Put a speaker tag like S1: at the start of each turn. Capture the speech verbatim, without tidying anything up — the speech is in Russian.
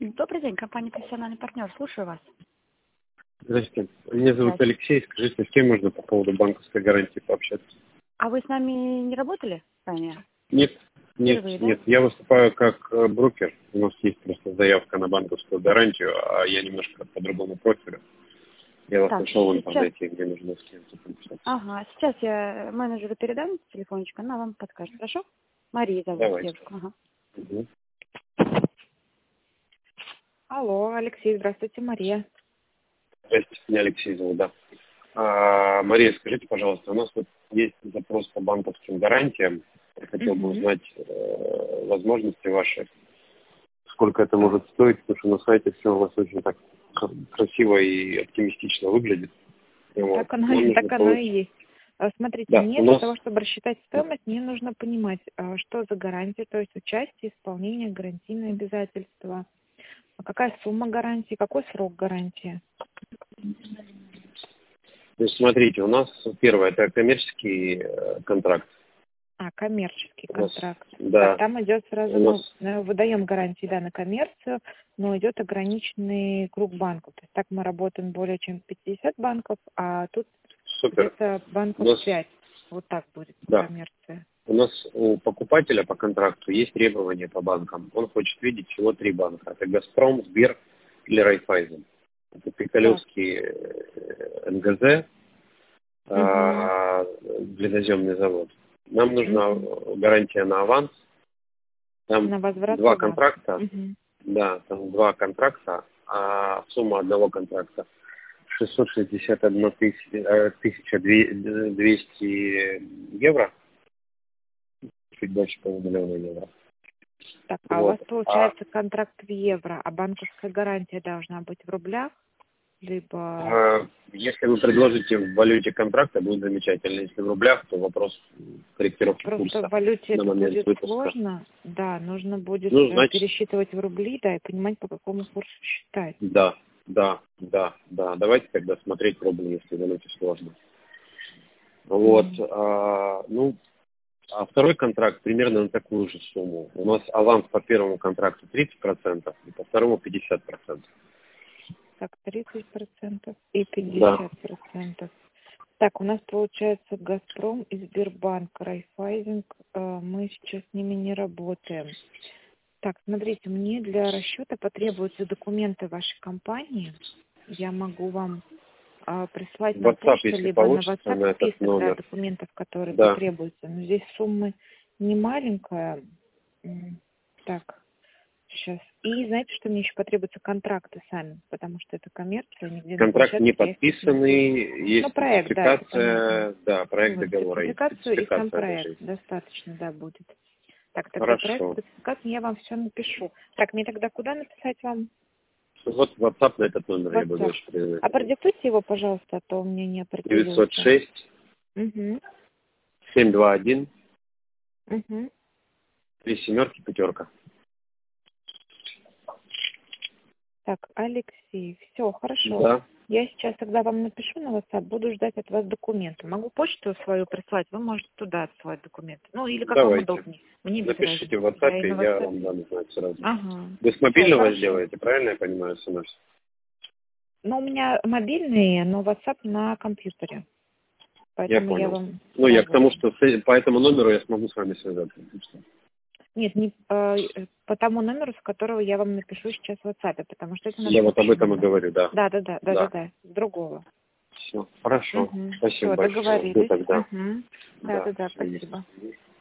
S1: Добрый день, компания «Профессиональный партнер». Слушаю вас.
S2: Здравствуйте. Меня зовут Алексей. Скажите, с кем можно по поводу банковской гарантии пообщаться?
S1: А вы с нами не работали ранее?
S2: Нет, нет,
S1: Впервые, да?
S2: нет. Я выступаю как э, брокер. У нас есть просто заявка на банковскую гарантию, а я немножко по другому профилю. Я вас
S1: Так,
S2: нашел в
S1: сейчас...
S2: интернете, где нужно с кем-то пообщаться.
S1: Ага, сейчас я менеджеру передам телефончик, она вам подскажет, хорошо? Мария зовут
S2: Давайте.
S1: девушку. Ага.
S2: Угу.
S3: Алло, Алексей, здравствуйте, Мария.
S2: Здравствуйте, меня Алексей зовут, да. А, Мария, скажите, пожалуйста, у нас вот есть запрос по банковским гарантиям. Я хотел бы
S3: Мгм.
S2: узнать э, возможности ваши, сколько это может стоить, потому что на сайте все у вас очень так красиво и оптимистично выглядит. И вот.
S3: Так оно,
S2: Нам нужно
S3: так оно и
S2: получить-
S3: есть. А, Смотрите,
S2: Да,
S3: мне
S2: у
S3: для
S2: нас
S3: того, чтобы рассчитать стоимость, мне нужно понимать, а, что за гарантия, то есть участие, исполнение, гарантийные обязательства, а какая сумма гарантии, какой срок гарантии.
S2: То есть, смотрите, у нас первое, это коммерческий э, контракт.
S3: А, коммерческий
S2: У нас,
S3: контракт.
S2: да,
S3: Так, там идет сразу,
S2: у
S3: ну,
S2: нас,
S3: э, выдаем гарантии, да, на коммерцию, но идет ограниченный круг банков. То есть так мы работаем более чем пятьдесят банков, а тут
S2: супер.
S3: где-то
S2: У
S3: банков
S2: нас,
S3: пять. Вот так будет
S2: да,
S3: коммерция.
S2: у нас у покупателя по контракту есть требования по банкам. Он хочет видеть всего три банка. Это «Газпром», «Сбер» или «Райфайзен». Это
S3: Так.
S2: Пикалевский э, эн гэ зэ,
S3: Угу.
S2: а, глиноземный завод. Нам нужна
S3: Угу.
S2: гарантия на аванс. Там
S3: На возврат
S2: два
S3: аванса.
S2: контракта,
S3: Угу.
S2: да, там два контракта, а сумма одного контракта шестьсот шестьдесят одна тысяча двести евро, чуть больше полумиллиона евро.
S3: Так, а у вас
S2: Вот. А,
S3: получается контракт в евро, а банковская гарантия должна быть в рублях, либо
S2: а, если вы предложите в валюте контракта, будет замечательно. Если в рублях, то вопрос корректировки
S3: просто в
S2: курса
S3: валюте
S2: на
S3: это
S2: момент
S3: будет
S2: выпуска.
S3: сложно, да, нужно будет
S2: Ну,
S3: э,
S2: значит,
S3: пересчитывать в рубли, да, и понимать, по какому курсу считать.
S2: да, да, да, да. Давайте тогда смотреть рубль, если в валюте сложно. Вот,
S3: Мгм.
S2: а, ну, а второй контракт примерно на такую же сумму. У нас аванс по первому контракту тридцать процентов и по второму пятьдесят процентов.
S3: Так, тридцать процентов и
S2: Да.
S3: пятьдесят процентов. Так, у нас получается «Газпром» и «Сбербанк», «Райфайзинг». э, Мы сейчас с ними не работаем. Так, смотрите, мне для расчета потребуются документы вашей компании. Я могу вам а, прислать
S2: В
S3: на
S2: WhatsApp,
S3: почту,
S2: если
S3: либо на
S2: получится,
S3: WhatsApp
S2: на этот
S3: список, да,
S2: номер.
S3: документов, которые
S2: Да.
S3: потребуются. Но здесь суммы не маленькая. М, Так, сейчас. И знаете, что мне еще потребуются контракты сами, потому что это коммерция, нигде на
S2: Контракт не
S3: площадке я их не вижу.
S2: подписанный, есть
S3: Ну, проект, да, это понятно.
S2: спецификация, да, проект
S3: Вот,
S2: договора есть,
S3: спецификацию и сам
S2: спецификация даже
S3: проект
S2: есть.
S3: достаточно, да, будет. Так, тогда проект
S2: Хорошо.
S3: спецификации я вам все напишу. Так, мне тогда куда написать вам?
S2: Вот WhatsApp на этот номер я буду
S3: WhatsApp.
S2: очень
S3: А
S2: признателен.
S3: продиктуйте его, пожалуйста, а то у меня не
S2: девятьсот
S3: определился.
S2: шесть
S3: Угу,
S2: семь два один
S3: угу.
S2: три семерки пятерка.
S3: Так, Алексей, все, хорошо.
S2: Да,
S3: Я сейчас тогда вам напишу на WhatsApp, буду ждать от вас документы. Могу почту свою прислать, вы можете туда отсылать документы. Ну, или как вам
S2: давайте.
S3: удобнее. Мне без
S2: Напишите в
S3: разницы. Я и
S2: WhatsApp,
S3: на
S2: я
S3: WhatsApp.
S2: вам дам знать сразу.
S3: Ага.
S2: Вы с
S3: Все,
S2: мобильного
S3: хорошо.
S2: сделаете, правильно я понимаю, смс?
S3: Ну, у меня мобильный, но WhatsApp на компьютере.
S2: Я
S3: Поэтому я
S2: понял.
S3: вам
S2: Ну, я к
S3: могу.
S2: тому, что с- по этому номеру я смогу с вами связаться.
S3: Нет, не э, по тому номеру, с которого я вам напишу сейчас в WhatsApp, потому что это наш
S2: Я вот об
S3: общий
S2: этом и
S3: номер.
S2: говорю, да.
S3: Да, да, да, да, да,
S2: Да.
S3: да, с другого.
S2: Все, хорошо.
S3: Угу.
S2: Спасибо
S3: Все,
S2: большое. Жду
S3: договорились.
S2: тогда.
S3: Угу. Да,
S2: Да,
S3: да, да,
S2: всё есть.
S3: спасибо.